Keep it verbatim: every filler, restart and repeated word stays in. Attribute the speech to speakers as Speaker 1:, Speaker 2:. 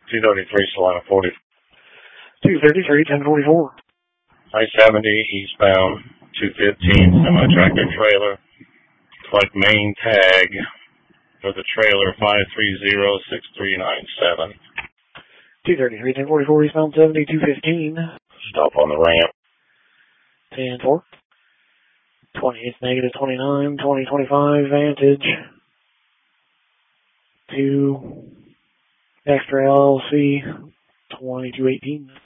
Speaker 1: two thirty-three, Solana forty.
Speaker 2: two thirty-three, ten forty-four.
Speaker 1: I seventy, eastbound, two fifteen, semi-tractor trailer. Collect main tag for the trailer, five three zero, six three nine seven.
Speaker 2: two thirty-three, ten forty-four, eastbound seventy, two fifteen.
Speaker 1: Stop on the ramp.
Speaker 2: ten four. twenty, it's negative twenty-nine, twenty twenty-five, Vantage. two, Extra L L C, twenty-two eighteen.